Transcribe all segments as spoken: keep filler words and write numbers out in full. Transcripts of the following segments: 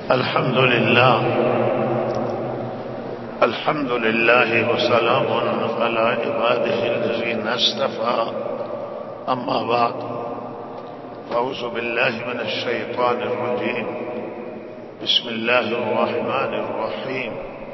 الحمد لله الحمد لله وسلام على عباده الذين اصطفى. أما بعد، أعوذ بالله من الشيطان الرجيم. بسم الله الرحمن الرحيم.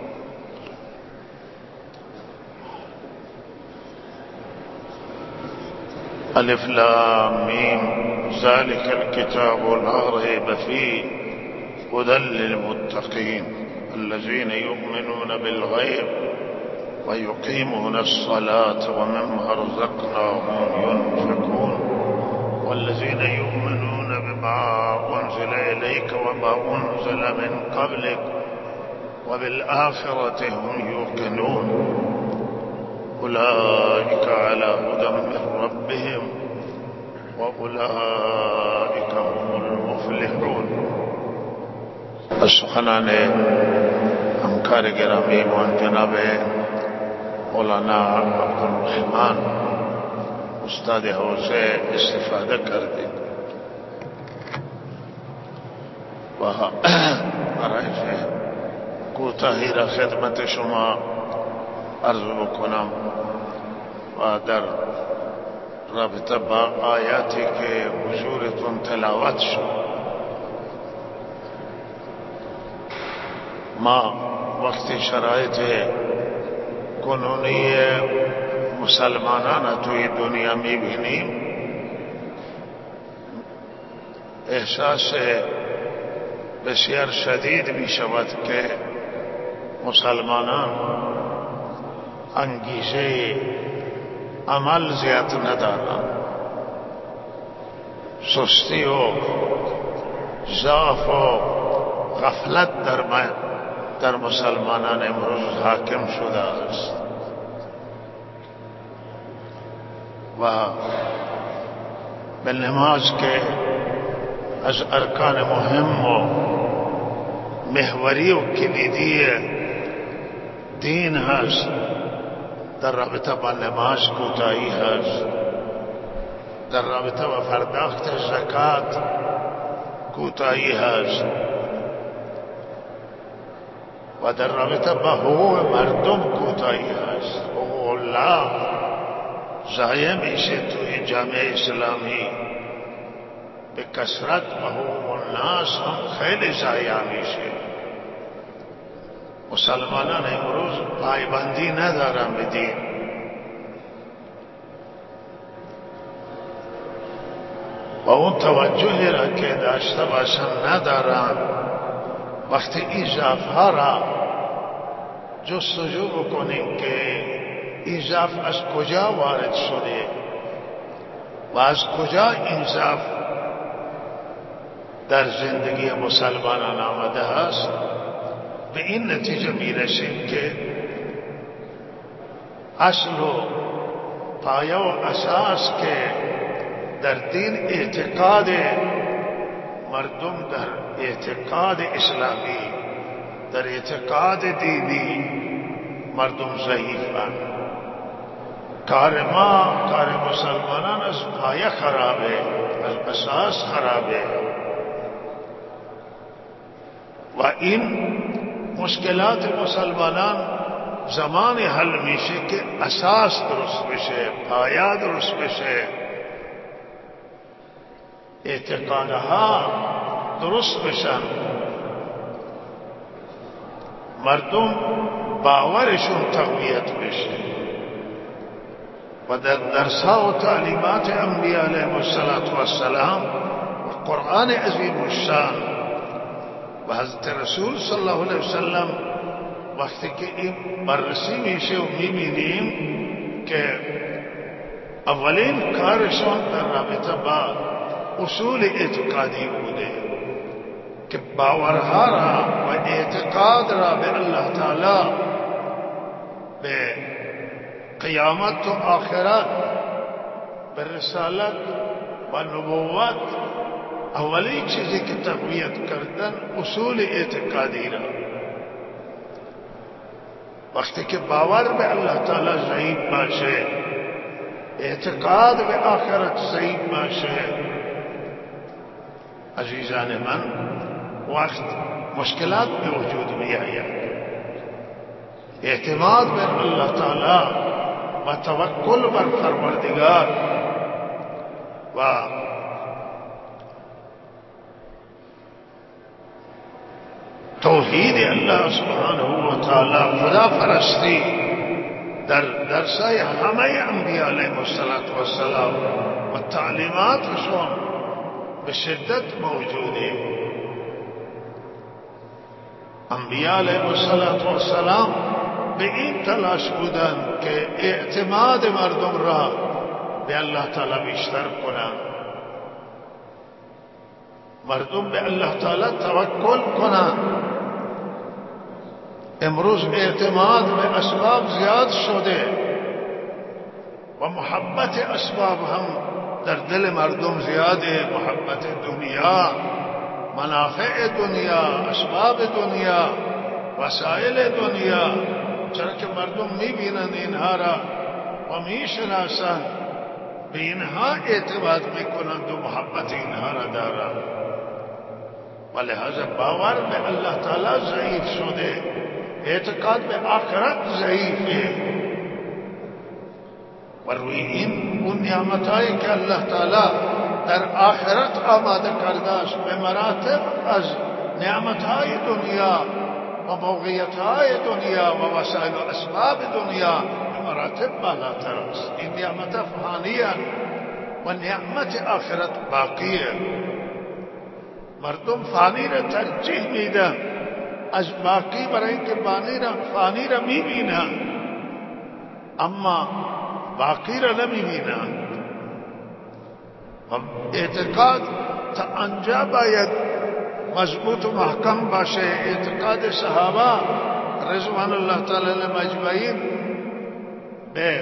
ألف لام ميم ذلك الكتاب لا ريب فيه هدى للمتقين الذين يؤمنون بالغيب ويقيمون الصلاة ومما رزقناهم ينفقون والذين يؤمنون بما أنزل إليك وما أنزل من قبلك وبالآخرة هم يوقنون أولئك على هدى من ربهم وأولئك هم المفلحون. سخنان همکار گرامی مولانا جناب مولانا عبدالرحمن استاد حوزه استفاده کردید و برای کوتاهی را خدمت شما عرض بکنم و در رابطه با آیاتی که حضورتون تلاوت شد. ما وقتی شرایط کنونی مسلمانان توی دنیا میبینیم احساس بسیار شدید میشود که مسلمانان انگیزه عمل زیاد ندارند. سستی و ضعف و غفلت در در مسلمانان امروز حاکم شده است و به نماز که از ارکان مهم و محوری و کلیدی دین هست، در رابطه با نماز کوتاهی هست، در رابطه با پرداخت زکات کوتاهی هست و در رابطه با حقوق مردم کوتاهی هست. حقوق الله ضایع میشه توی جامعه اسلامی به کثرت و حقوق الناس هم خیلی ضایع میشه. مسلمانان امروز پایبندی ندارن به دین. و اون توجهی را که داشته باشن ندارن. وقتی این ضعف ها را جستجو بکنیم که این ضعف از کجا وارد شده و از کجا این ضعف در زندگی مسلمانان آمده است، به این نتیجه میرسیم که اصل و پایه و اساس که در دین اعتقاد مردم، در اعتقاد اسلامی، در اعتقاد دینی مردم ضعیفند. کار ما، کار مسلمانان از پایه خرابه، از اساس خرابه و این مشکلات مسلمانان زمان حل میشه که اساس درست بشه، پایه درست بشه، اعتقادها درست بشن، مردم باورشون تقویت بشه و در درسها و تعلیمات انبیاء علیهم السلام و قرآن عظیم الشان و حضرت رسول صلی الله علیه وسلم وقتی که این بررسی میشه و میبینیم که اولین کارشون در رابطه با اصول اعتقادی بوده که باورها را و اعتقاد را به الله تعالی، به قیامت و آخرت، به رسالت و نبوت، اولی چیزی که تقویت کردن اصول اعتقادی را. وقتی که باور به الله تعالی ضعیف باشه، اعتقاد به آخرت ضعیف باشه، عزیزان من، وقت मुश्किलात में वजूद में आया। एतमाद में अल्लाह ताला व तवक्कुल बर परवरदिगार व तौहीद अल्लाह सुब्हानहू व तआला खुदा परस्ती در درسای همه انبیاء علیهم السلام و تعلیماتشون به شدت موجوده. انبیاء علیهم السلام به این تلاش بودند که اعتماد مردم را به الله تعالی بیشتر کنند، مردم به الله تعالی توکل کنند. امروز اعتماد به اسباب زیاد شده و محبت اسباب هم در دل مردم زیاده. محبت دنیا، منافع دنیا، اسباب دنیا، وسایل دنیا، چرا که مردم میبینند اینها را و میشناسند، به اینها اعتماد میکنند و محبت اینها را دارند و لہذا باور به الله تعالی ضعیف شده، اعتقاد به آخرت ضعیفه و روی این اون نعمتهایی که الله تعالی در آخرت آماده کرده است به مراتب از نعمتهای دنیا و موقعیتهای دنیا و وسایل و اسباب دنیا به مراتب بالاتر است. این نعمت فانیه و نعمت آخرت باقیه. مردم فانی را ترجیح میدن از باقی برای اینکه فانی را میبینن، اما باقی را نمیبینن. اعتقاد تا انجا باید مضبوط و محکم باشه. اعتقاد صحابه رضوان الله تعالی علیهم اجمعین به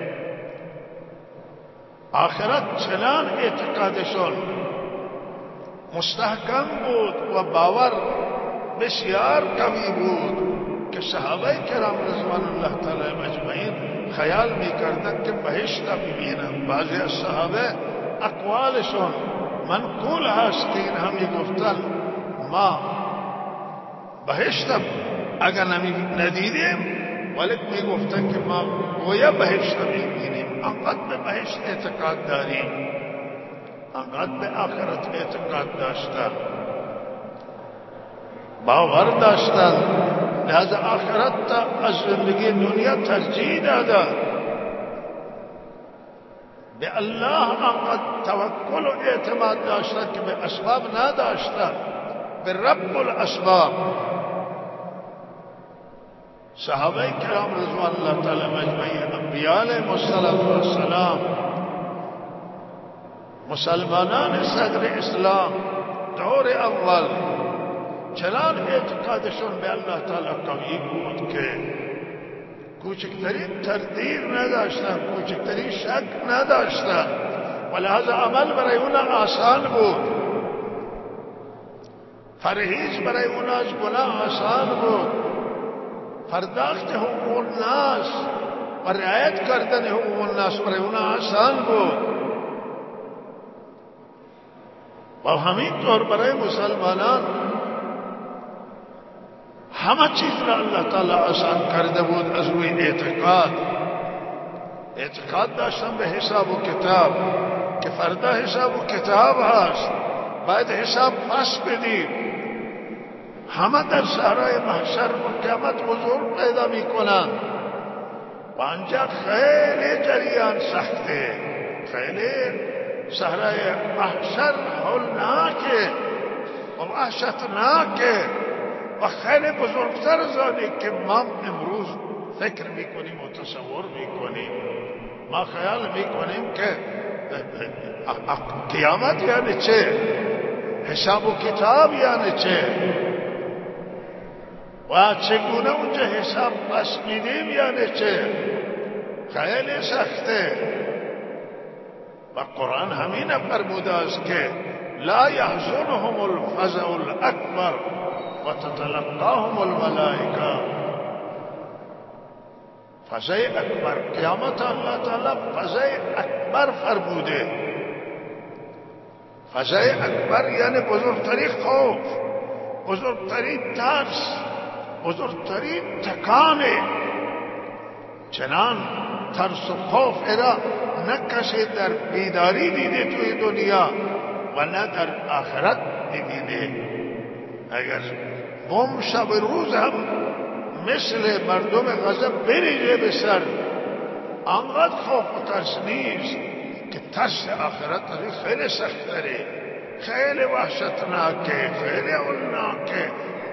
آخرت چنان اعتقادشون مستحکم بود و باور بسیار قوی بود که صحابه کرام رضوان الله تعالی علیهم اجمعین خیال میکردند که بهشت میبینند. بعضی از صحابه اقوالشون منقول هست که اینها میگفتن ما بهشت اگر ندیدیم ولی میگفتن که ما گویا بهشت میبینیم. انقدر به بهشت اعتقاد داریم، انقدر به آخرت اعتقاد داشتن، باور داشتن. لہذا آخرت تا از زندگی دنیا ترجیح دادا. به الله انقدر توکل و اعتماد داشتن که به اسباب نداشتن، به رب الاسباب. صحابه کرام رضوان الله تعالی اجمعین، انبیاء علیهم السلام، مسلمانان صدر اسلام دور اول چنان اعتقادشون به الله تعالی قوی بود که کوچکترین تردید نداشتن، کوچکترین شک نداشتن و لحاظ عمل برای اونا آسان بود. پرهیز برای اونا از گناه آسان بود. پرداخت حقوق الناس و رعایت کردن حقوق الناس برای اونا آسان بود. و همین طور برای مسلمانان همه چیز را الله تعالی آسان کرده بود از روی اعتقاد. اعتقاد داشتن به حساب و کتاب که فردا حساب و کتاب هست، باید حساب پس بدیم. همه در صحرای محشر و قیامت حضور پیدا می کنند و آنجا خیلی جریان سخته، خیلی صحرای محشر هولناکه و وحشتناکه و خیلی بزرگتر از آنی که ما امروز فکر میکنیم و تصور میکنیم. ما خیال میکنیم که قیامت یعنی چه، حساب و کتاب یعنی چه و چگونه اونجا حساب پس میدیم یعنی چه. خیلی سخته و قرآن همین فرموده است که لا يحزنهم الفزع الاکبر و تتلقاهم الملائکه. فزع اکبر، قیامت اللہ تعالی فزع اکبر فرموده. فزع اکبر یعنی بزرگترین خوف، بزرگترین ترس، بزرگترین تکانه. چنان ترس و خوف را نکشه در بیداری دیده توی دنیا و نه در آخرت ببینه. اگر بم شب روز هم مثل مردم غضب بریزه به سر، آنقدر خوف و ترس نیست که ترس آخرت خیلی سخت داره، خیلی وحشتناکه، خیلی اولناکه.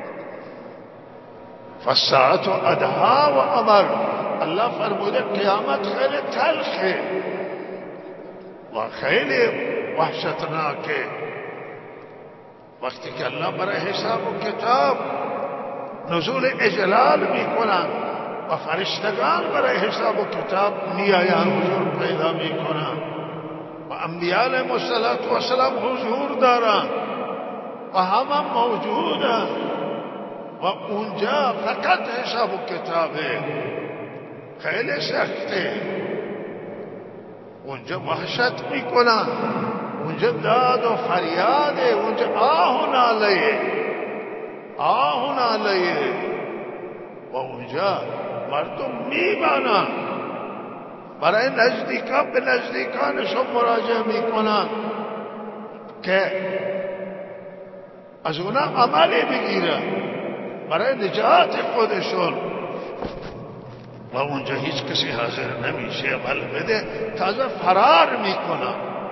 فالساعت ادها و امر. الله فرموده قیامت خیلی تلخه و خیلی وحشتناکه. وقتی که الله برای حساب و کتاب نزول اجلال میکنند و فرشتگان برای حساب و کتاب میآیند، حضور پیدا میکنند و انبیاء علیهم السلام حضور دارند و همه موجودند و اونجا فقط حساب و کتابه، خیلی سخته. اونجا وحشت میکنن، اونجا داد و فریاده، اونجا آه و ناله، آه و ناله و اونجا مردم میبانن، برای نزدیکان به نزدیکانشون مراجعه میکنن که از اونا عملی بگیرن برای نجات خودشون و اونجا هیچ کسی حاضر نمیشه عمل بده، تازه فرار میکنن.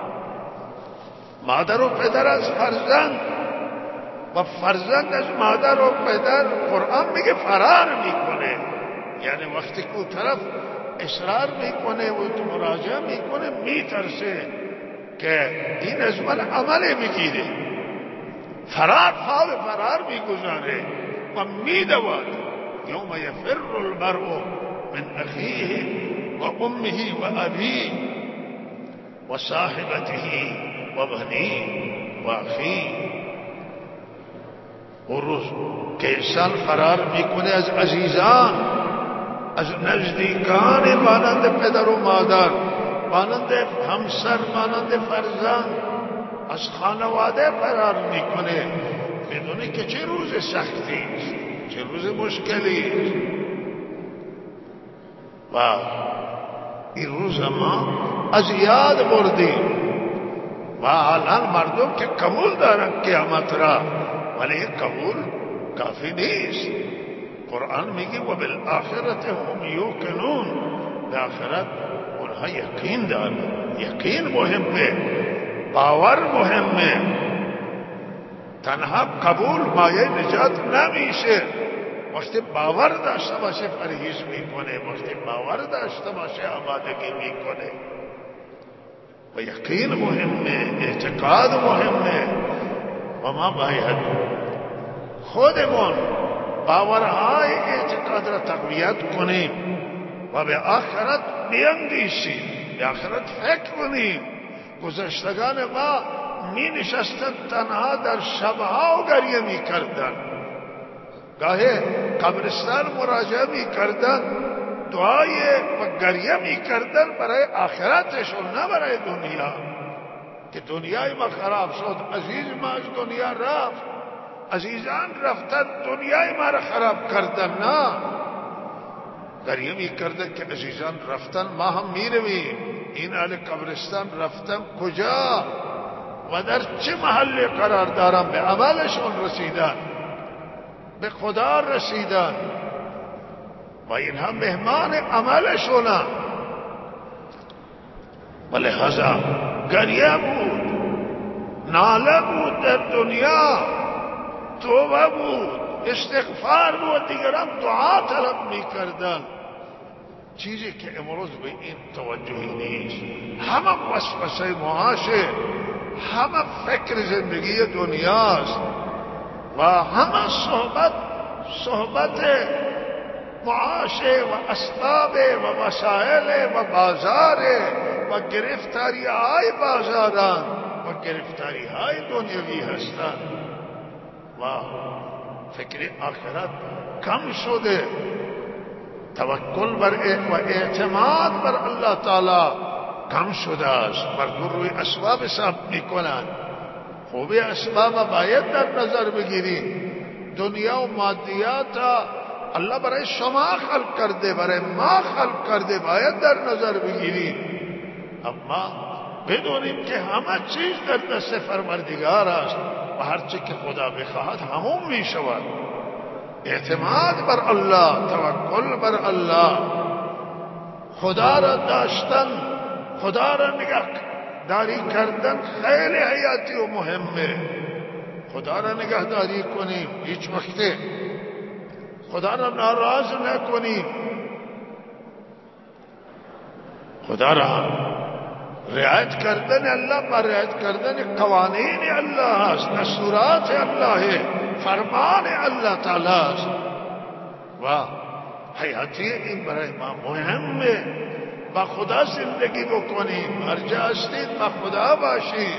مادر و پدر از فرزند و فرزند از مادر و پدر، قرآن میگه فرار میکنه. یعنی وقتی که اون طرف اصرار میکنه و تو مراجعه میکنه میترسه که این از من عمل بگیره، فرار خواب فرار میگذاره و میدواد. یوم یفر المرء من اخیه و امه و ابیه و صاحبته و بنیه و اخیه. اون روز که انسان فرار میکنه از عزیزان، از نزدیکان مانند پدر و مادر، مانند همسر، مانند فرزند، از خانواده فرار میکنه، بدونه که چه روز سختی است، چه روز مشکلی است. و این روز ما از یاد بردیم و الان مردم که قبول دارن قیامت را، ولی قبول کافی نیست. قرآن میگه و بالآخرت هم یوقنون، به آخرت اونها یقین دارن. یقین مهمه، باور مهمه. تنها قبول مایه نجات نمیشه. وقتی باور داشته باشه پرهیز میکنه، وقتی باور داشته باشه آمادگی میکنه. و یقین مهمه، اعتقاد مهمه و ما باید خودمون باورهای اعتقاد را تقویت کنیم و به آخرت بیندیشیم، به آخرت فکر کنیم. گذشتگان ما می نشستن تنها در شبها و گریه می کردن، گاهی قبرستان مراجعه می کردن، دعای و گریه می کردن برای آخرتشون، نه برای دنیا که دنیای ما خراب شد، عزیز ما از دنیا رفت، عزیزان رفتن دنیای ما را خراب کردن. نه، گریه می کردن که عزیزان رفتن، ما هم می رویم. این اهل قبرستان رفتن کجا و در چه محل قرار دارن؟ به عملشون رسیدن، به خدا رسیدن و اینها مهمان عملشونن. و لحظا گریه بود، ناله بود در دنیا، توبه بود، استغفار بود، دیگران دعا طلب میکردن. چیزی که امروز به این توجهی نیست. همه وسوسه معاشه، همه فکر زندگی دنیاست و همه صحبت صحبت معاشه و اسباب و وسائل و بازار و گرفتاری های بازاران و گرفتاری های دنیوی هستند و فکر آخرت کم شده. توکل بر و اعتماد بر الله تعالی کم شده است. مردم روی اسباب حساب میکنند. خوبی اسباب باید در نظر بگیریم، دنیا و مادیات الله برای شما خلق کرده، برای ما خلق کرده، باید در نظر بگیریم. اما بدونیم که همه چیز در دست پروردگار است و هرچی که خدا بخواهد همون می شود. اعتماد بر الله، توکل بر الله، خدا را داشتن، خدا را نگاه داری کردن خیلی حیاتی و مهمه. خدا را نگهداری کنیم، هیچ وقت خدا را ناراض نکنیم. خدا را رعایت کردن الله با رعایت کردن قوانین الله است، دستورات الله، فرمان الله تعالی است و حیاتی این برای ما مهمه. با خدا زندگی بکنیم، هر جا هستید با خدا باشید.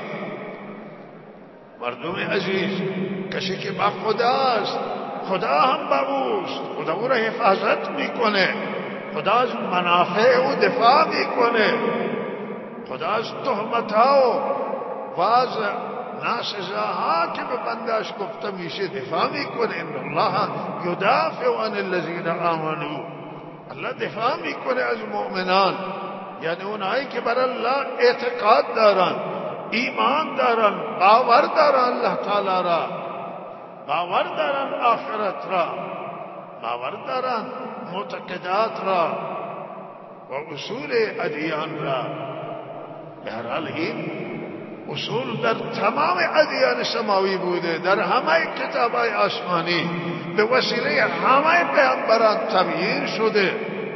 مردم عزیز، کسی که با خدا است خدا هم با اوست، خدا او را حفاظت میکنه، خدا از منافع او دفاع میکنه، خدا از تهمتها و از ناسزاها که به بندش گفته میشه دفاع میکنه. ان الله یدافع عن الذین آمنوا، الله دفاع میکنه از مؤمنان، یعنی اونایی که بر الله اعتقاد دارن، ایمان دارن، باور دارن الله تعالی را، باور دارن آخرت را، باور دارن معتقدات را و اصول ادیان را. به هر حال این اصول در تمام ادیان سماوی بوده، در همه کتابای آسمانی به وسیله همه پیامبران تبیین شده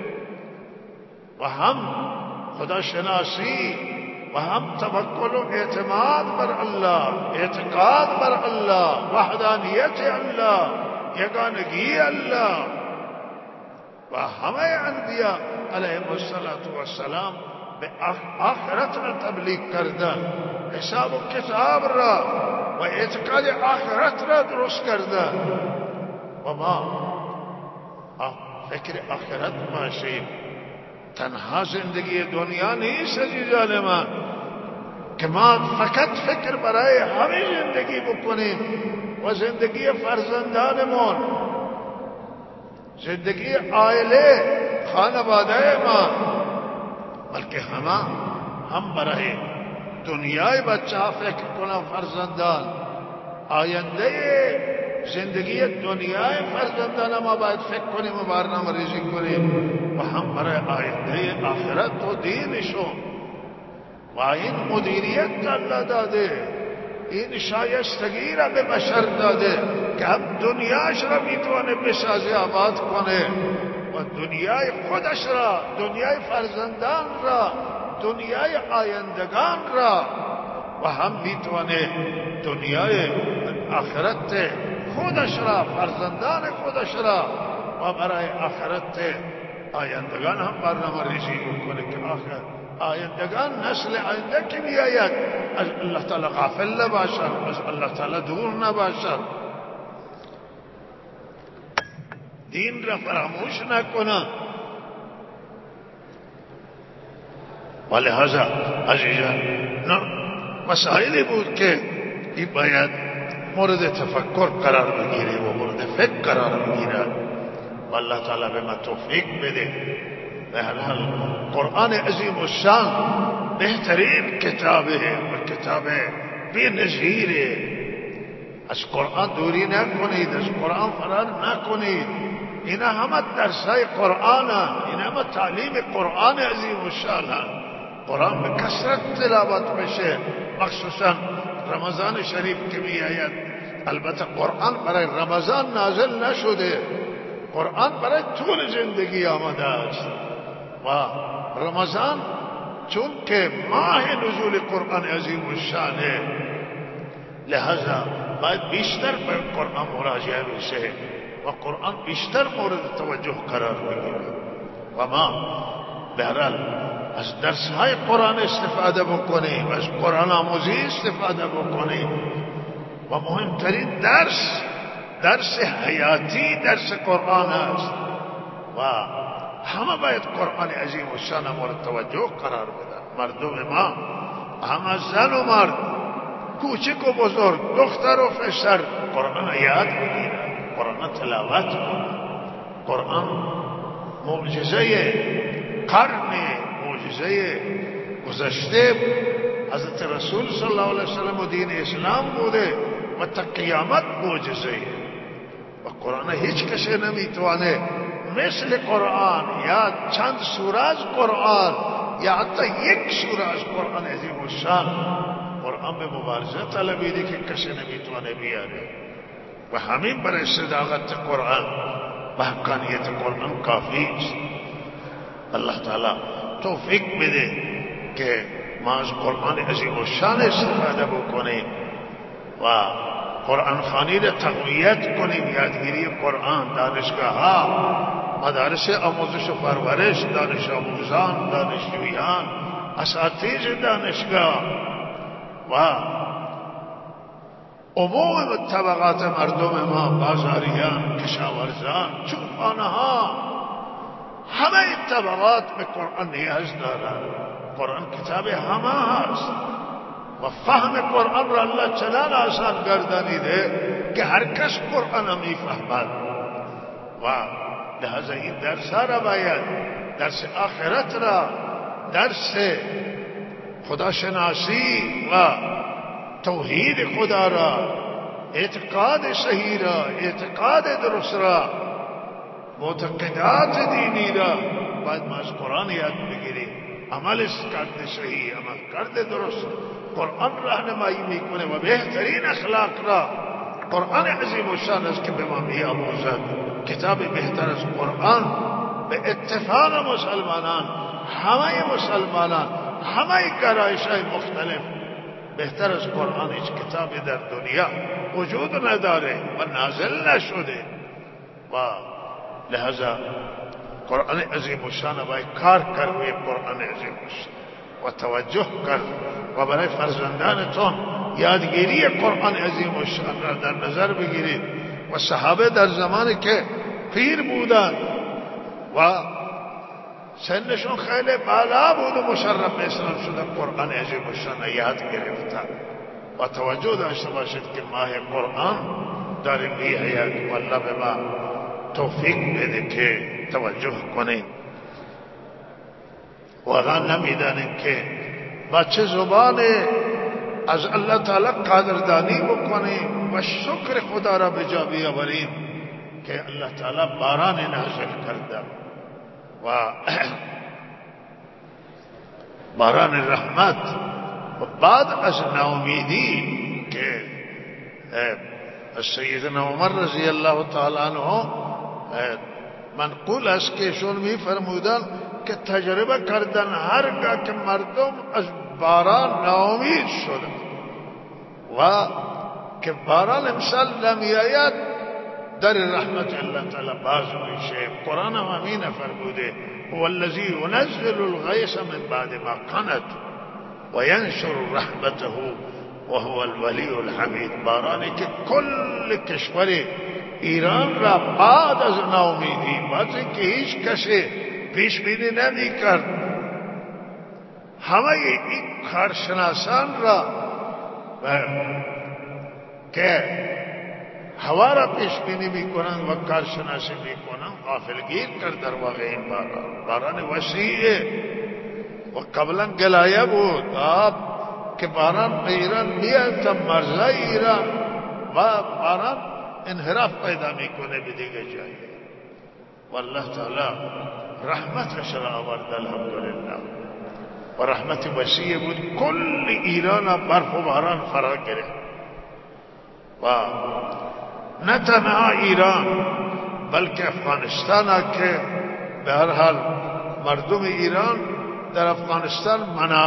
و هم خداشناسی و هم توکل و اعتماد بر الله، اعتقاد بر الله، وحدانیت الله، یگانگی الله و همه انبیاء علیهم السلام به آخرت را تبلیغ کردن، حساب و کتاب را و اعتقاد آخرت را درست کردن و ما فکر آخرت باشیم. تنها زندگی دنیا نیست عزیزان من که ما فقط فکر برای همین زندگی بکنیم و زندگی فرزندانمون، زندگی عائله خانواده ما، بلکه همه هم برای دنیای بچه ها فکر کنم، فرزندان، آینده زندگی دنیای فرزندان ما باید فکر کنیم و برنامه ریزی کنیم و هم برای آینده آخرت و دینشون. و این مدیریت الله داده، این شایستگی را به بشر داده که هم دنیاش را میتونه بسازه، آباد کنه و دنیای خودش را، دنیای فرزندان را، دنیای آیندگان را و هم میتونه دنیای آخرت خودش را، فرزندان خودش را و برای آخرت آیندگان هم برنامه ریزی بکنه که آخر آیندگان، نسل آینده که بیاید از الله تعالی غافل نباشد، از الله تعالی دور نباشد، دین را فراموش نکنند. ولهذا عزیزان مسائلی بود که این باید مورد تفکر قرار بگیره و مورد فکر قرار بگیره و الله تعالی به ما توفیق بده. به هر حال قرآن عظیم الشان بهترین کتابه و کتاب بی نظیره. از قرآن دوری نکنید، از قرآن فرار نکنید. اینا همه درسای قرآن، اینا همه تعلیم قرآن عظیم الشان. قرآن به کثرت تلاوت بشه، مخصوصا رمضان شریف که می آید. البته قرآن برای رمضان نازل نشده، قرآن برای طول زندگی آمده است و رمضان چون که ماه نزول قرآن عظیم الشانه، لہذا باید بیشتر به قرآن مراجعه بشه و قرآن بیشتر مورد توجه قرار بگیره و ما بهرحال از درس های قرآن استفاده بکنیم، از قرآن آموزی استفاده بکنیم و مهمترین درس درس حیاتی درس قرآن است و همه باید قرآن عظیم الشان مورد توجه قرار بدن. مردم ما همه زن و مرد، کوچک و بزرگ، دختر و پسر قرآن یاد بگیرن، قرآن تلاوت کنند. قرآن معجزه قرن، معجزه گذشته حضرت رسول صلی الله علیه وسلم و دین اسلام بوده و تا قیامت معجزه. و قرآن هیچ کسی نمیتوانه مثل قرآن یا چند سوره از قرآن یا حتی یک سوره از قرآن عظیم الشان. قرآن به مبارزه طلبیده که کسی نمیتوانه بیاره و همین برای صداقت قرآن و حقانیت قرآن کافی است. الله تعالی توفیق بده که ما از قرآن عظیم الشان استفاده بکنیم و قرآن خوانی را تقویت کنیم. یادگیری قرآن، دانشگاه ها، مدارس آموزش و پرورش، دانش آموزان، دانشجویان، اساتید دانشگاه و عموم طبقات مردم ما، بازاریان، کشاورزان، چوپانها، همه طبقات به قرآن نیاز دارند. قرآن کتاب همه هست و فهم قرآن را الله چنان آسان گردانیده که هر کس قرآن میفهمد و لہذا این درس را باید، درس آخرت را، درس خداشناسی و توحید خدا را، اعتقاد صحیح را، اعتقاد درست را، معتقدات دینی را باید ما از قرآن یاد بگیریم. عمل کرده صحیح، عمل کرده درست، قرآن راهنمایی میکنه و بهترین اخلاق را قرآن عظیم الشان است که به ما میآموزد. کتاب بهتر از قرآن به اتفاق مسلمانان، همه مسلمانان، همه گرایش های مختلف، بهتر از قرآن هیچ کتابی در دنیا وجود نداره و نازل نشده و لہذا قرآن عظیم الشان باید کار کرد روی قرآن عظیم الشان و توجه کرد و برای فرزندانتون یادگیری قرآن عظیم الشان را در نظر بگیرید. و صحابه در زمانی که پیر بودند و سنشون خیلی بالا بود و مشرف به اسلام شدن، قرآن عظیم الشان یاد گرفتن و توجه داشته باشید که ماه قرآن داریم میآید و الله به ما توفیق بده که توجه کنیم. واقعا نمیدانیم که با چه زبان از الله تعالی قدردانی بکنیم و شکر خدا را به جا بیاوریم که الله تعالی باران نازل کرده و باران رحمت و بعد از ناامیدی که از سیدنا عمر رضی الله تعالی عنه منقول است که ایشون می فرمودن که تجربه کردن هرگاه که مردم از باران ناامید شدن و که باران امسال نمیآید، در رحمت الله تعالی باز میشه. قرآن هم همین فرموده هو الذی ينزل الغیث من بعد ما قنط و ینشر رحمته و هو الولی الحمید. بارانی که کل کشور ایران را بعد از ناامیدی، بعد اینکه هیچ کسی پیش بینی نمی کرد، همه این کارشناسان را که هوا را پیش بینی می کنند و کارشناسی می کنند غافلگیر کرد در واقع این باران. باران وسیعه و قبلا گلایه بود آب که باران به ایران میاد تا مرزای ایران و باران انحراف پیدا میکنه به دیگه جایی و الله تعالی رحمتش را آورد الحمدلله و رحمت وسیع بود. کل ایران برف و باران فرا گرفت و نه تنها ایران بلکه افغانستان ها که به هر حال مردم ایران در افغانستان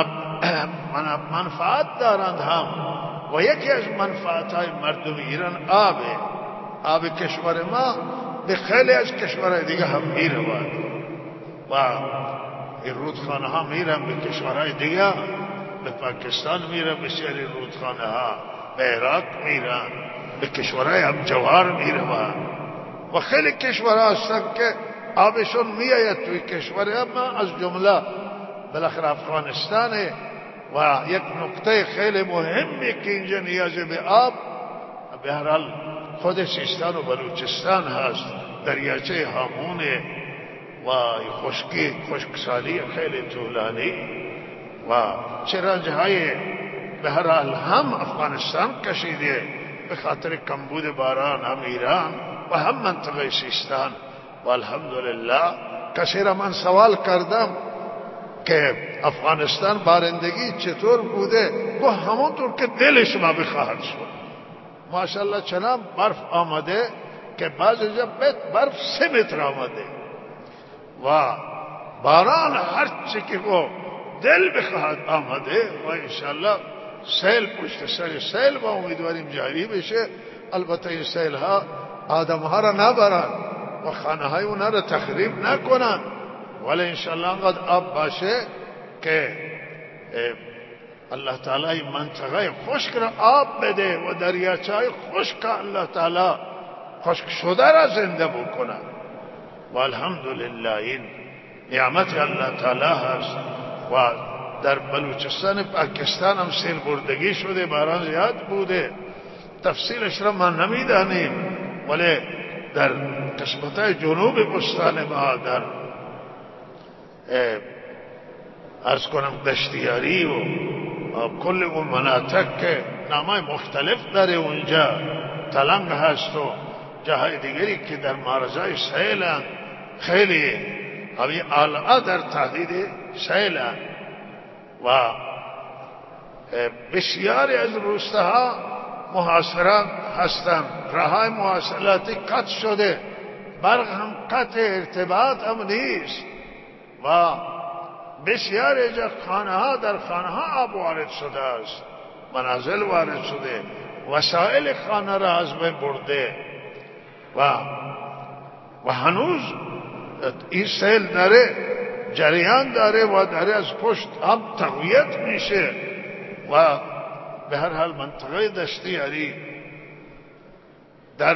منفعت دارند هم و یکی از منفعت های مردم ایران آبه. آب کشور ما به خیلی از کشورهای دیگه هم میرود و این رودخانه ها میرن به کشورهای دیگه، به پاکستان میرن بسیاری رودخانه ها، به عراق میرن، به کشورهای هم جوار میرن و خیلی کشورها هستن که آبشون میآید توی کشور ما، از جمله بالاخره افغانستانه و یک نقطه خیلی مهمی که اینجا نیاز به آب، به هر حال خود سیستان و بلوچستان هست، دریاچه هامونه و خشکی خشکسالی خیلی طولانی و چه رنجهای به هر حال هم افغانستان کشیده به خاطر کمبود باران، هم ایران و هم منطقه سیستان. و الحمدلله کسی را من سوال کردم که افغانستان بارندگی چطور بوده؟ گو همونطور که دل شما بخواهد شد. ماشاءالله چنان برف آمده که بعض جا برف سه متر آمده و باران هرچی که گو دل بخواهد آمده و انشاءالله سیل پشت سر سیل و امیدواریم جاری بشه. البته این سیل ها آدم ها را نبرن و خانه های اونا را تخریب نکنن، ولی انشاءالله انقدر آب باشه که الله تعالی این منطقه خشک را آب بده و دریاچه های خشک الله تعالی خشک شده را زنده بکنه. و الحمدلله این نعمت الله تعالی هست. و در بلوچستان پاکستان هم سیل بردگی شده، باران زیاد بوده، تفصیلش را ما نمیدانیم، ولی در قسمتهای جنوب بستان ما در ارز کنم دشتیاری و کل اون مناطق که نامای مختلف داره، اونجا تلنگ هست و جاهای دیگری که در معرضای سیلند، خیلی همی آلعه در تهدید سیلند و بسیاری از روستاها محاصره هستند، راههای مواصلاتی قطع شده، برق هم قطع، ارتباط هم نیست و بسیاری جا خانه ها در خانه ها آب وارد شده است، منازل وارد شده، وسایل خانه را از بین برده و و هنوز این سیل داره جریان داره و داره از پشت آب تقویت میشه و به هر حال منطقه دشتیاری در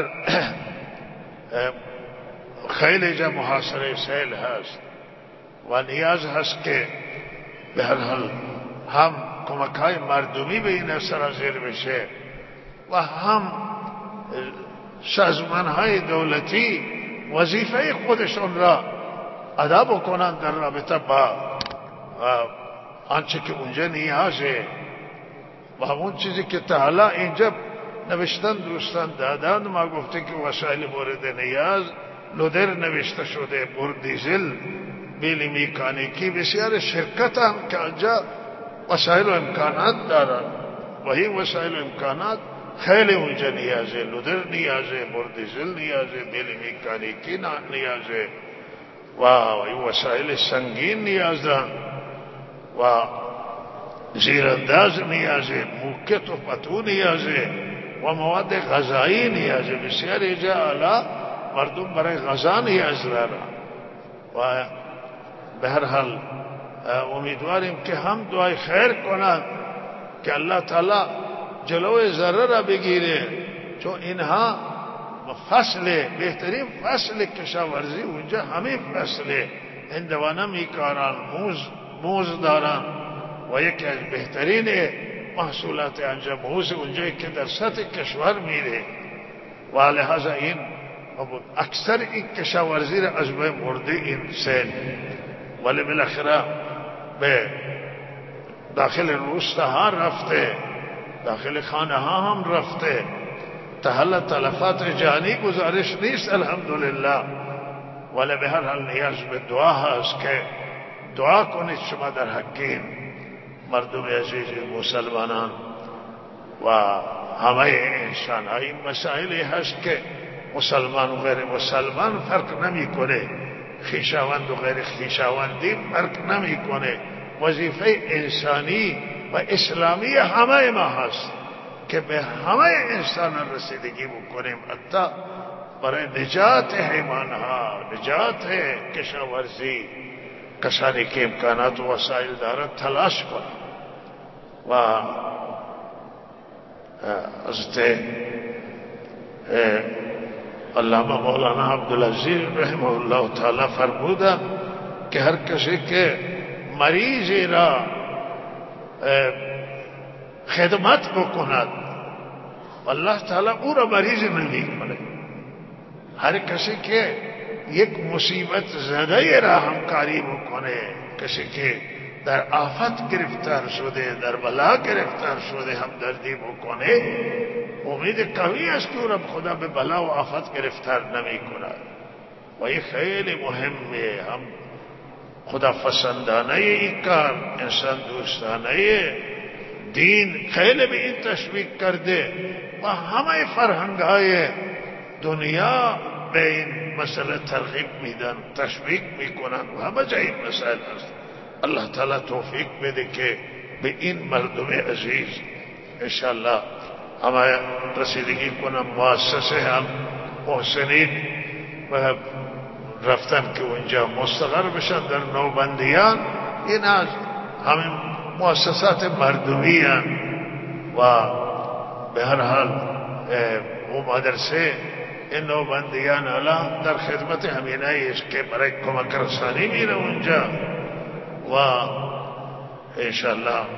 خیلی جا محاصره سیل هست و نیاز هست که به هر حال هم کمک های مردمی به این سرازیر بشه و هم سازمان های دولتی وظیفه خودشون را ادا بکنند در رابطه با آنچه که اونجا نیازه و اون چیزی که تا حالا اینجا نوشتن دوستان دادند. ما گفته که وسایل مورد نیاز لودر نوشته شده، بردیزل، بیل میکانیکی، بسیار شرکت هم که آنجا وسایل و امکانات دارن و این وسایل و امکانات خیلی اونجا نیازه، لودر نیازه، بردیزل نیازه، بیل میکانیکی نیازه و این وسایل سنگین نیازه و زیرانداز نیازه، موکت و پتو نیازه و مواد غذایی نیازه. بسیاری جا اعلی مردم برای غذا نیاز دارن و به هر حال امیدواریم که هم دعای خیر کنند که الله تعالی جلوی ضرر را بگیره، چون اینها فصل بهترین فصل کشاورزی اونجا همین فصله، هندوانه میکارن، موز موز دارن و یکی از بهترین محصولات آنجا موز اونجایی که در سطح کشور میره و لحاظا این اکثر این کشاورزی را از بین برده این سیل، ولی بالاخره به داخل روستاها رفته، داخل خانه ها هم رفته، تا حالا تلفات جانی گزارش نیست الحمدلله، ولی به هر حال نیاز به دعا هست که دعا کنید شما در حقین مردم عزیز مسلمانان و همه انسان. این مسائلی هست که مسلمان و غیر مسلمان فرق نمی کنه، خویشاوند و غیر خویشاوندی فرق نمی کنه. وظیفه انسانی و اسلامی همه ما هست که به همه انسان رسیدگی بکنیم، حتی برای نجات حیوانها، نجات کشاورزی، کسانی که امکانات و وسایل دارند تلاش کنند. و حضرت علامه مولانا عبدالعزیز رحمه الله تعالی فرمودند که هر کسی که مریضی را خدمت بکند الله تعالی او را مریض نمیکنه. هر کسی که یک مصیبت زده را همکاری بکنه، کسی که در آفت گرفتار شده، در بلا گرفتار شده همدردی بکنه، امید قوی است که او را خدا به بلا و آفت گرفتار نمی کند. و این خیلی مهمه. هم خدا پسندانه این کار، انسان دوستانه دین خیلی به این تشویق کرده و همه فرهنگ های دنیا به این مسئله ترغیب میدن، تشویق میکنن و همه جای این مسائل هست. الله تعالی توفیق بده که به این مردم عزیز انشاءالله همه رسیدگی کنم. مؤسسه هم محسنین و رفتن که اونجا مستقر بشن در نوبندیان، این از همین مؤسسات مردمی هستند و به هر حال او مدرسه این نوبندیان الان در خدمت همینه است که برای کمک رسانی میره اونجا و انشاءالله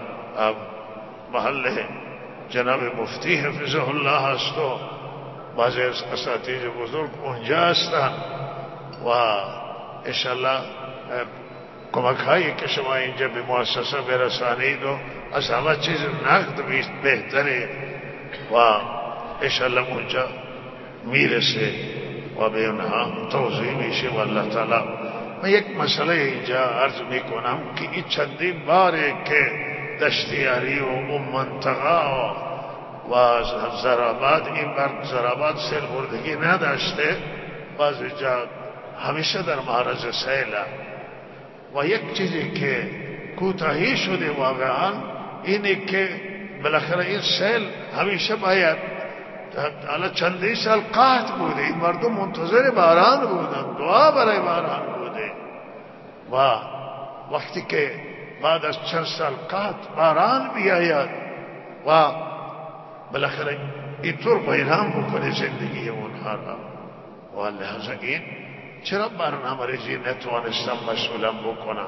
محل جناب مفتی حفظه الله است و بعضی از اساتید بزرگ اونجا هستند و انشاءالله کمک هایی که شما اینجا به مؤسسه برسانید و از همه چیز نقد بهتره و انشاءالله اونجا میرسه و به اونها توضیح میشه. و الله تعالی من یک مسئله اینجا عرض میکنم که این چندین باره که دشتیاری و اون منطقه و زراباد، این بر زراباد سیل بردگی نداشته، بعضی جا همیشه در معرض سیل و یک چیزی که کوتاهی شده واقعا اینه که بالاخره این سیل همیشه باید، حالا چندین سال قحط بوده، این مردم منتظر باران بودن، دعا برای باران بوده و وقتی که بعد از چند سال قحط باران بیاید و بالاخره اینطور ویران بکنه زندگی اونها را و لحاظا این چرا برنامه ریزی نتوانستم مسئولم بکنم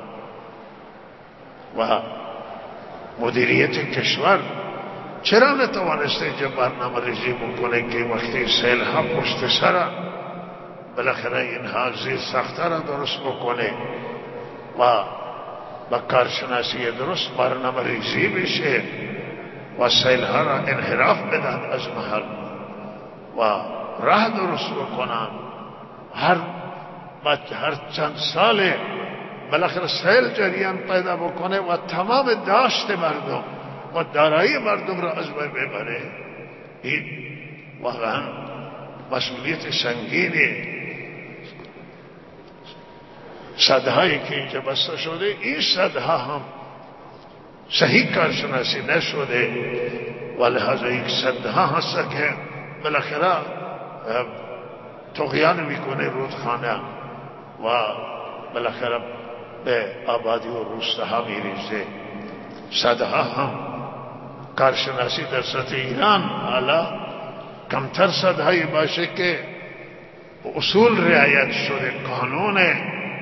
و مدیریت کشور چرا نتوانسته اینجا برنامه ریزی بکنه که وقتی سیل ها پشت سر بالاخره اینها زیر ساخته را درست بکنه و با کارشناسی درست برنامه ریزی بشه و سیل ها را انحراف بدن از محل و راه درست بکنن. هر هر چند ساله بالاخره سیل جریان پیدا بکنه و تمام داشت مردم و دارایی مردم را از بین ببره. این واقعا مسئولیت سنگینه. صدهایی که اینجا بسته شده، این صدها هم صحیح کارشناسی نشده و لحاظا یک صدها هست که بالاخره طغیان میکنه رودخانه و بالاخره به آبادی و روستاها میریزه. صدها هم کارشناسی در سطح ایران حالا کمتر صدهایی باشه که اصول رعایت شده، قانون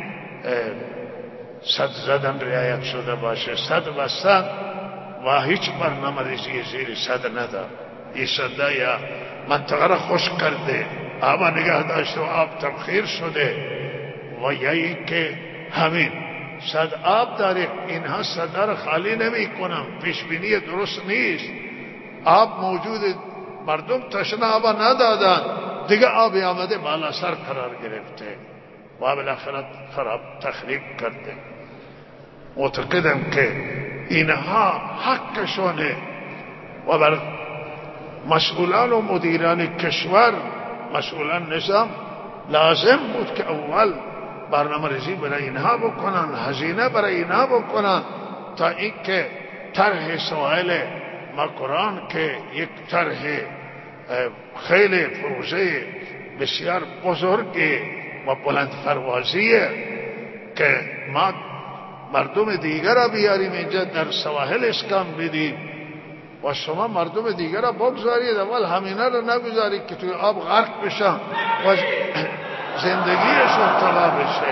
صد زدن رعایت شده باشه، صد و صد و هیچ برنامه ریزی زیر صد ندار. این صده یا منطقه را خشک کرده، آب نگه داشته و آب تبخیر شده و یا این که همین صد آب داره، اینها صده را خالی نمی کنم، پیشبینی درست نیست. آب موجود، مردم تشنه آب ندادن، دیگه آبی آمده بالا سر قرار گرفته و بالاخره خراب تخریب کرده. معتقدم که اینها حقشونه و بر مسئولان و مدیران کشور، مسئولان نظام لازم بود که اول برنامه ریزی برای اینها بکنن، هزینه برای اینها بکنن تا اینکه طرح سواحل مکران که یک طرح خیلی پروژه بسیار بزرگی و بلند پروازیه که ما مردم دیگر را بیاریم اینجا در سواحل اسکان بدیم و شما مردم دیگر را بگذارید، اول همینه را نگذارید که توی آب غرق بشن و زندگیشون تباه بشه.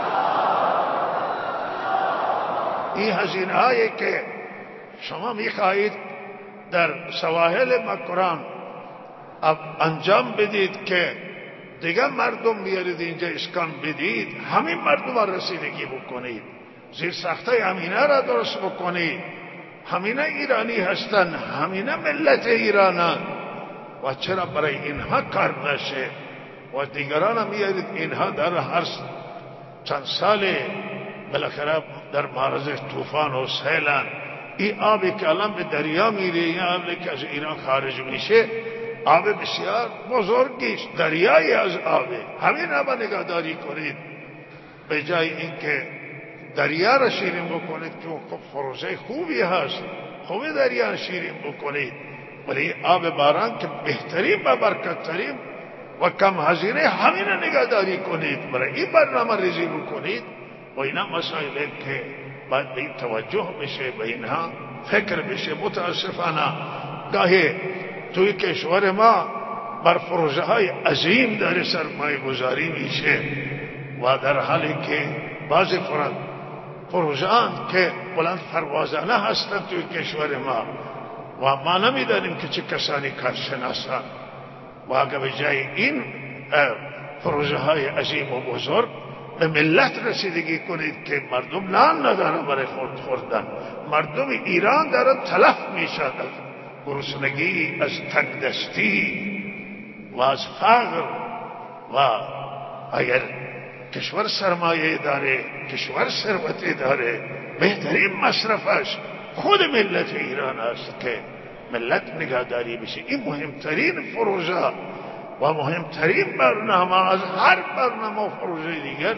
این هزینه هایی که شما میخواهید در سواحل مکران انجام بدید که دیگه مردم بیارید اینجا اسکان بدید، همین مردم را رسیدگی بکنید، زیر سخته همینه را درست بکنید. همینه ایرانی هستن، همینه ملت ایرانن و چرا برای اینها کار نشه و دیگران هم میارید اینها در هر چند سال بالاخره در معرض طوفان و سیلن. این آبی که الان به دریا میره، این آبی که از ایران خارج میشه آب بسیار بزرگیست، دریایی از آبه. همین آب نگهداری کنید به جای اینکه دریا را شیرین بکنید که خب فروزه خوبی هست، خوبی دریا شیرین بکنید، ولی آب باران که بهترین و برکتترین و کم هزینه همین را نگهداری کنید، برای این برنامه ریزی بکنید. و اینا مسائله که باید به این توجه بشه، به اینها فکر بشه. متاسفانه گاهی توی کشور ما بر پروژه های عظیم داره سرمایه گذاری میشه و در حالی که بعضی پروژه که بلند پروازانه هستن توی کشور ما و ما نمیدانیم که چه کسانی کارشناسان. و اگر به جای این پروژه های عظیم و بزرگ به ملت رسیدگی کنید که مردم نان ندارن برای خورد خوردن، مردم ایران دارن تلف میشن از گرسنگی، از تنگدستی و از فقر. و اگر کشور سرمایه داره، کشور ثروتی داره، بهترین مصرفش خود ملت ایران است که ملت نگهداری بشه. این مهمترین پروژه و مهمترین برنامه از هر برنامه و پروژه دیگر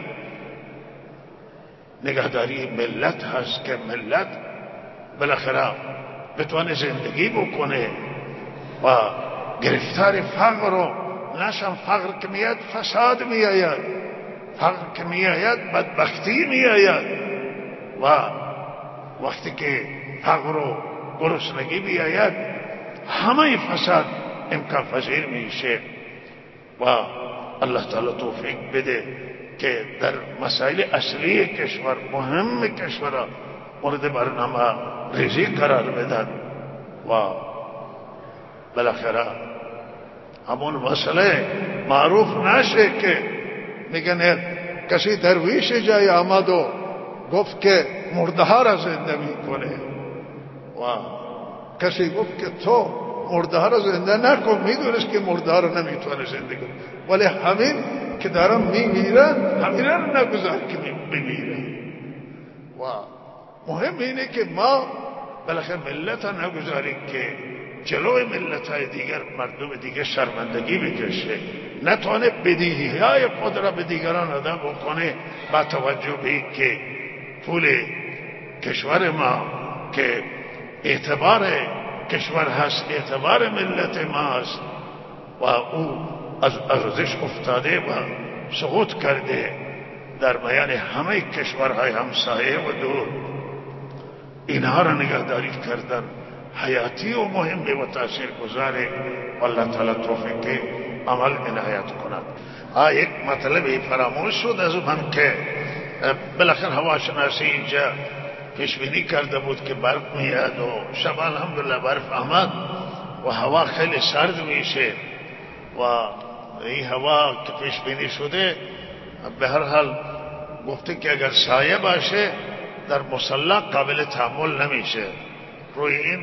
نگهداری ملت هست که ملت بالاخره بتونه زندگی بکنه و گرفتار فقر رو نشم. فقر که میاد فساد میآید، فقر که میآید بدبختی میآید و وقتی که فقر و گرسنگی بیاید همه فساد امکان پذیر میشه. و الله تعالی توفیق بده که در مسائل اصلی کشور، مهم کشور مورد برنامه ریزی قرار بدن و بالاخره همون مسئله معروف نشه که میگن کسی درویش جای آمد و گفت که مرده ها را زنده میکنه و کسی گفت که تو مرده ها را زنده نکن، میدونست که مرده ها را نمیتونه زنده کن، ولی همین که دارم میمیرن همین را نگذار که بمیرن. و مهم اینه که ما بالاخره ملت ها نگذاریم که جلوی ملت های دیگر، مردم دیگر شرمندگی بکشه، نتونه بدیهی های خود را به دیگران ادا بکنه با توجه به که پول کشور ما که اعتبار کشور هست، اعتبار ملت ما است و او از ارزش افتاده و سقوط کرده در میان همه کشورهای همسایه و دور. اینها را نگهداری کردن حیاتی و مهمه و تأثیر گذاره. والله تعالی توفیق عمل عنایت کند. آه یک مطلبی فراموش شد از من که بالاخره هواشناسی اینجا پیشبینی کرده بود که برف میاد و شب الحمدلله برف آمد و هوا خیلی سرد میشه و این هوا که پیشبینی شده به هر حال گفته که اگر سایه باشه در مصلی قابل تحمل نمیشه. روی این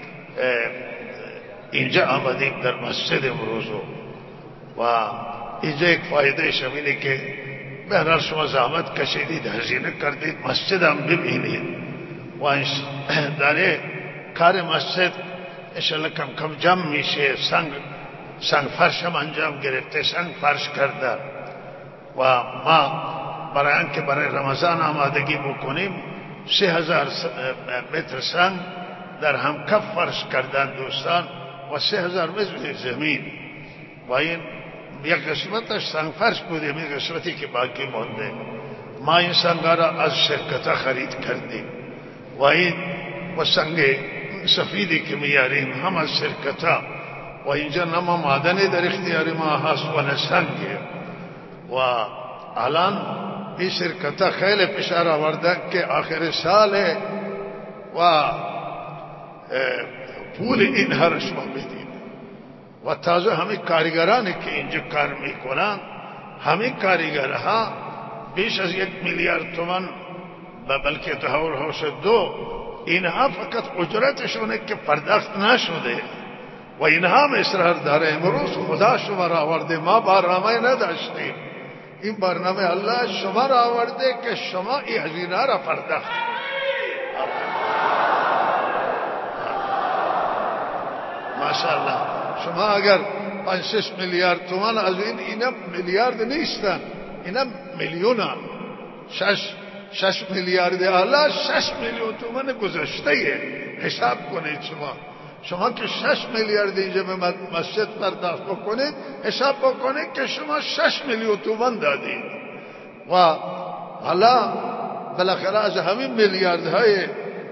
اینجا آمدیم در مسجد امروز و اینجا یک فایده شمینه که به هر حال شما زحمت کشیدید، هزینه کردید، مسجد هم ببینید و در کار مسجد انشاءالله کم کم جمع میشه. سنگ سنگ فرش هم انجام گرفته، سنگ فرش کرده و ما برای اینکه برای رمضان آمادگی بکنیم سه هزار متر سنگ در همکف فرش کردن دوستان و سه هزار متر زمین و این یک قسمتش سنگ فرش بوده، این قسمتی که باقی مانده ما این سنگ را از شرکت خرید کردیم و این و سنگ سفیدی که میاریم هم از شرکت و اینجا نه معدنی در اختیار ما هست و نه سنگی و الان این شرکت خیلی فشار آوردن که آخر سال و پول اینها را شما بدید و تازه همه کارگرانی که اینجا کار میکنن، همه کارگرها بیش از یک میلیارد تومان بلکه تحول هوش دو، اینها فقط اجرتشونه که پرداخت نشده و اینها هم اصرار داره. امروز خدا شما را آورده، ما برنامه نداشتیم، این برنامه الله شما را آورده که شما این هزینه را پرداخت. ماشاءالله شما اگر پنج شش میلیارد تومان از این، اینا میلیارد نیستن، اینا میلیون ها. شش شش میلیارد اعلی شش میلیون تومان گذشته حساب کنید. شما شما که شش میلیارد اینجا به مسجد پرداخت بکنید، حساب بکنید که شما شش میلیون تومان دادید و حالا بالاخره از همین میلیاردهای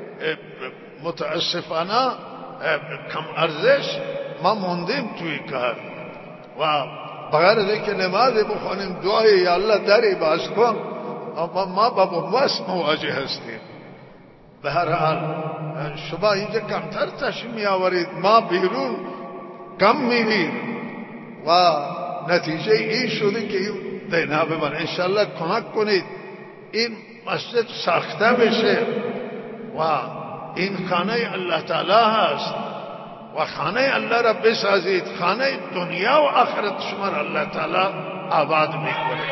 متاسفانه کم ارزش ما موندیم توی کار و بغیر از اینکه نماز بخونیم دعای یا الله دری باز کن، اما ما با بوس مواجه هستیم. به هر حال شما اینجا کمتر تشریف می آورید، ما بیرون کم میریم و نتیجه این شده که این دینا به من انشالله کمک کنید این مسجد ساخته بشه و این خانه الله تعالی هست و خانه الله را بسازید، خانه دنیا و آخرت شما را الله تعالی آباد میکنه.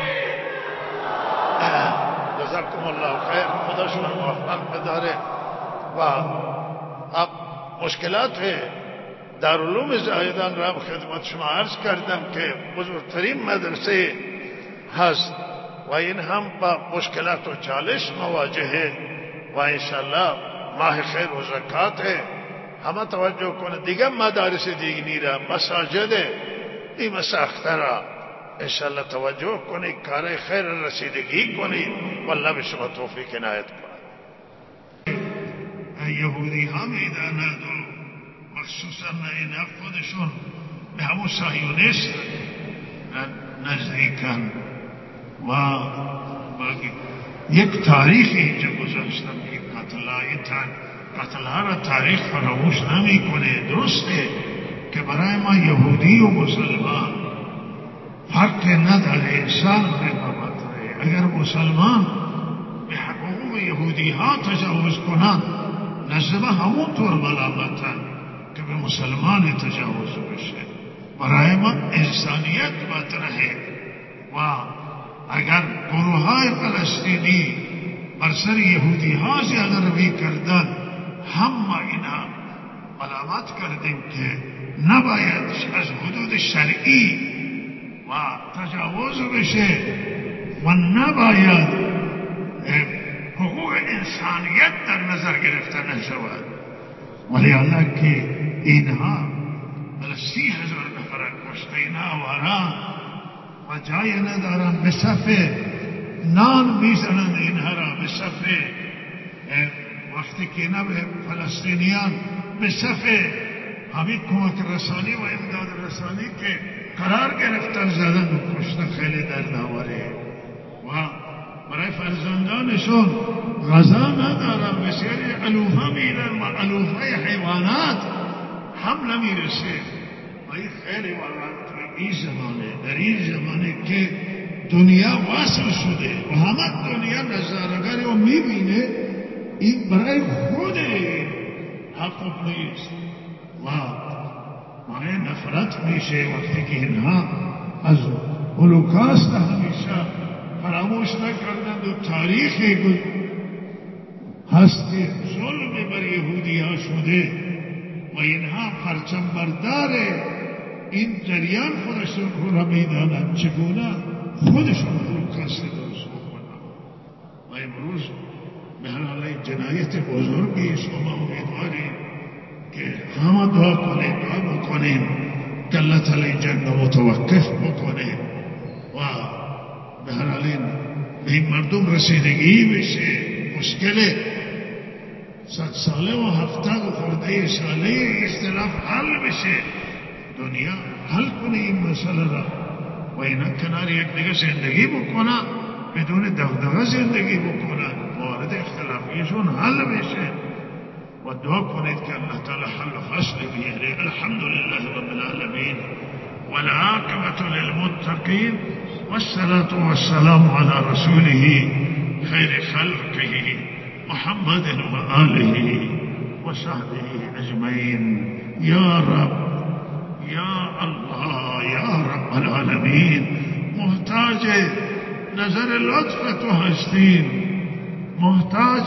جزاکم الله خیر، خدا شما موفق بداره. و اب مشکلات دارالعلوم زاهدان را خدمت شما عرض کردم که بزرگترین مدرسه هست و این هم با مشکلات و چالش مواجهه و انشاءالله ماه خیر و زکات ہے، همه توجه کنه. دیگه مدارس دیگنی را، مساجد این مساخته را انشاءالله توجه کنید، کار خیر رسیدگی کنید والله به شما توفیق عنایت کنه. یهودی ها میدانند و مخصوصا اینا خودشون به همون صهیونیست نزدیکن و یک تاریخ اینجا گذاشتم که قتلهای قتلها را تاریخ فراموش نمی کنه. درسته که برای ما یهودی و مسلمان فرق نداره، انسان رقابت داره. اگر مسلمان به حقوق یهودی ها تجاوز کنند، نزد همونطور ملامتن که به مسلمان تجاوز بشه. برای ما انسانیت مطرحه و اگر گروه های فلسطینی بر سر یهودی ها زیاده روی کردن، همه اینا علامت کردیم که نباید از حدود شرعی و تجاوز بشه و نباید حقوق انسانیت در نظر گرفته نشود. ولی الله که اینها سی هزار نفر کشته، اینها واران و جای ندارن، به صف نان میزنند اینها را، به صف وقتی که اینا به فلسطینیان به صف همین کمک رسانی و امداد رسانی که قرار گرفتن زدن و کشتن، خیلی دردآوره و برای فرزندانشون غذا ندارن، بسیاری علوفه میرن و علوفه حیوانات هم نمیرسه و این خیلی واقعا این زمانه، در این زمانه که دنیا واصل شده و همه دنیا نظارگری رو میبینه، این برای خود حق نیست و مانع نفرت میشه وقتی که اینها از هولوکاست همیشه فراموش نکردند و تاریخی هست که ظلم بر یهودی ها شده و اینها پرچم بردار این جریان خودشون را میدانند چگونه خودشون هولوکاست درست بکنند و امروز به هر حال جنایت بزرگی شما امیدواریم که همه دعا کنیم، دعا بکنیم که الله تعالی جنگ متوقف بکنه و به هر حال به این مردم رسیدگی بشه. مشکل صد ساله و هفتاد و خورده ساله اختلاف حل بشه، دنیا حل کنه این مسئله را و اینا کنار یک دیگه زندگی بکنن، بدون دغدغه زندگی بکنن، وارد اختلافیشون حل بشه و دعا کنید که الله تعالی حل و فصل بیاره. الحمدلله رب العالمین والعاقبة للمتقين والصلاة والسلام على رسوله خير خلقه محمد وآله وصحبه أجمعين. يا رب يا الله يا رب العالمين محتاج نظر لطف تو هستیم، محتاج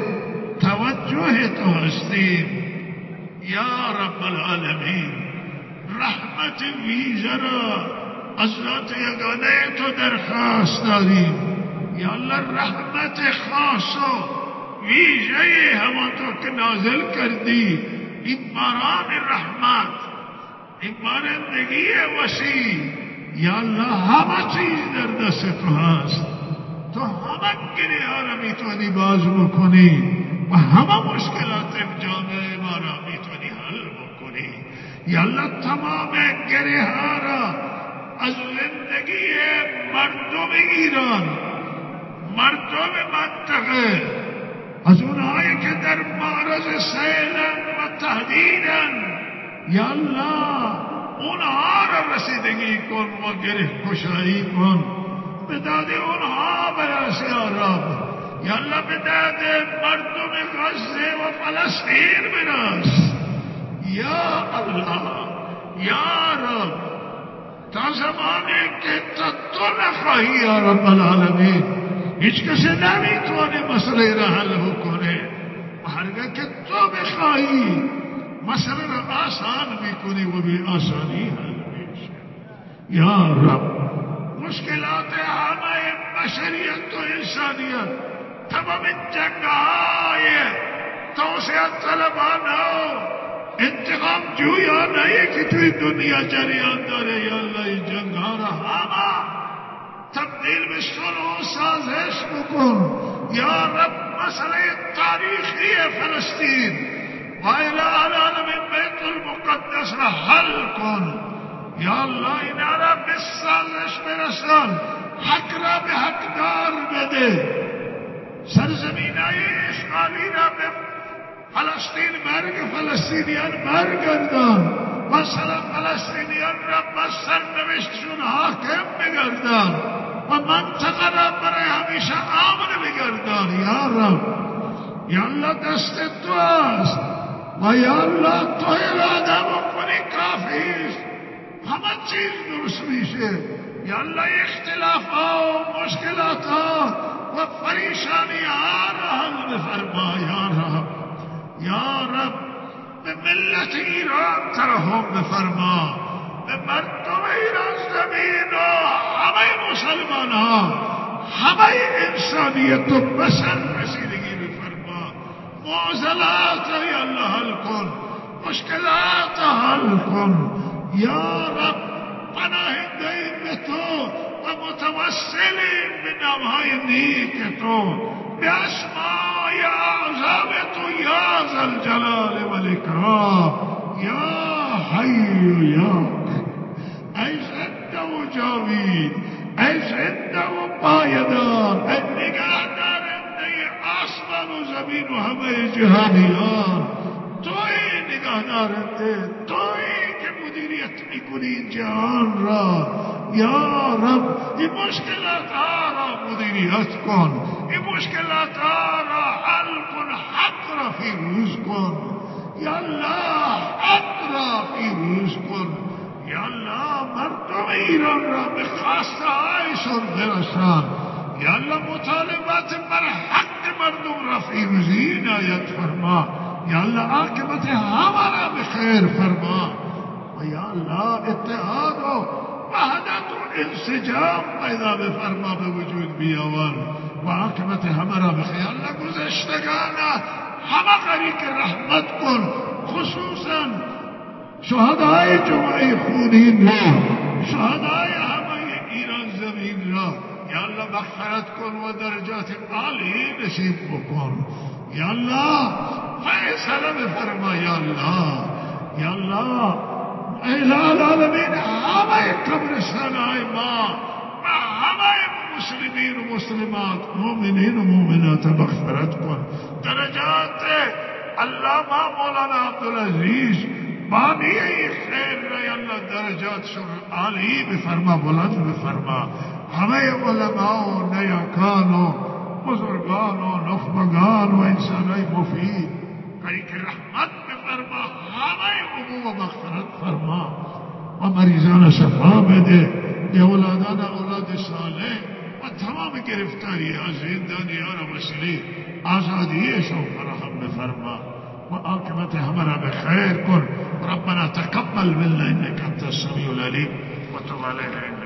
توجه تو هستیم. یا رب العالمین رحمت ویژه را از ذات یگانه تو درخواست داریم. یا الله رحمت خاص و ویژه همانطور که نازل کردی، این باران رحمت، این بارندگی وسیع، یا الله همه چیز در دست تو هست. تو همه گره ها را میتونی باز بکنی و همه مشکلات جامعه ما را میتونی حل بکنی. یا الله تمام گره ها را از زندگی مردم ایران، مردم منطقه، از اونهایی که در معرض سیلن و تهدیدن، یا الله اونها را رسیدگی کن و گره کشایی کن. به داد اونها برس یا رب. یا الله به داد مردم غزه و فلسطین برس یا الله. یا رب تا زمانی که تو نخواهی یا رب العالمین هیچ کسی نمیتونه مسئله را حل بکنه، و هرگاه که تو بخواهی مسئله را آسان میکنی و بی آسانی حل میشه. یا رب مشکلات همه بشریت و انسانیت، تمام جنگهای توسعه طلبانه و انتقام جویانه که توی دنیا جریان داره، یا الله این جنگها را همه تبدیل به صلح و سازش بکن. یا رب مسئله تاریخی فلسطین و اله العالمین بیت المقدس را حل کن. یا الله اینا را به سازش برسان، حق را به حقدار بده، سرزمینای اشغالی را به فلسطین برگ فلسطینیان برگردان و سر فلسطینیان را به سرنوشتشون حاکم بگردان و منطقه را برای همیشه امن بگردان. یا رب یا الله دست تو است و یا الله تو اراده بکنی کافیست، همه چیز درست میشه. یا الله اختلاف ها و مشکلات ها و پریشانی ها را حل بفرما. یا رب یا رب به ملت ایران ترحم بفرما، به مردم ایران زمین و همه مسلمان ها، همه انسانیت و بشر رسیدگی بفرما. معضلات را یا الله حل کن، مشکلات حل کن. یا رب پناهنده به تو و متوسلین به نامهای نیک تو، به اسمای اعظم تو یا ذوالجلال والاکرام. یا حی یا ای زنده و جاوید، ای زنده و پایدار، ای نگهدارنده آسمان و زمین و همه جهانیان، توی نگهدارنده، توی که مدیریت میکنی این جهان را. یا رب این مشکلات ها را مدیریت کن، این مشکلات ها را حل کن، حق را فیروز کن. یا الله حق را فیروز کن. یا الله مردم ایران را به خواسته هایشون برسان. یا الله مطالبات بر حق مردم را فیروزی عنایت فرما. یا الله عاقبت همه را به خیر فرما. و یا الله اتحاد و وحدت و انسجام پیدا بفرما، به وجود بیاور و عاقبت همه را به خیر. الله گذشتگان همه غریق رحمت کن، خصوصا شهدای جمعه خونین را، شهدای همه ایران زمین را. یا الله مغفرت کن و درجات عالی نصیب بکن. یا الله فیصله بفرما. یا الله یا الله اله العالمین همه قبرستان های ما و همه مسلمین و مسلمات، مؤمنین و مؤمنات مغفرت کن، درجات अल्लामा मौलाना अब्दुल अजीज बानी खैर रहे अल्लाह दर्जात शुर आली बेफरमा बुलंद बेफरमा हमें उलमाओ नयाकानो बुजुर्गानो नुखबगानो इंसानों मुफीद कई के रहमत बेफरमा हमें उमू व मग़फ़िरत फरमा व मरीजाना शफा बेदे ये औलादाना औलाद साले व तमाम गिरफ्तारी जिंदानी और मसली आजादी शो फराहम बेफरमा व आक़िबत हमारा बखैर कुन रब्बना तक़ब्बल मिन्ना इन्नका अंतस समीउल अलीम व तुब अलैना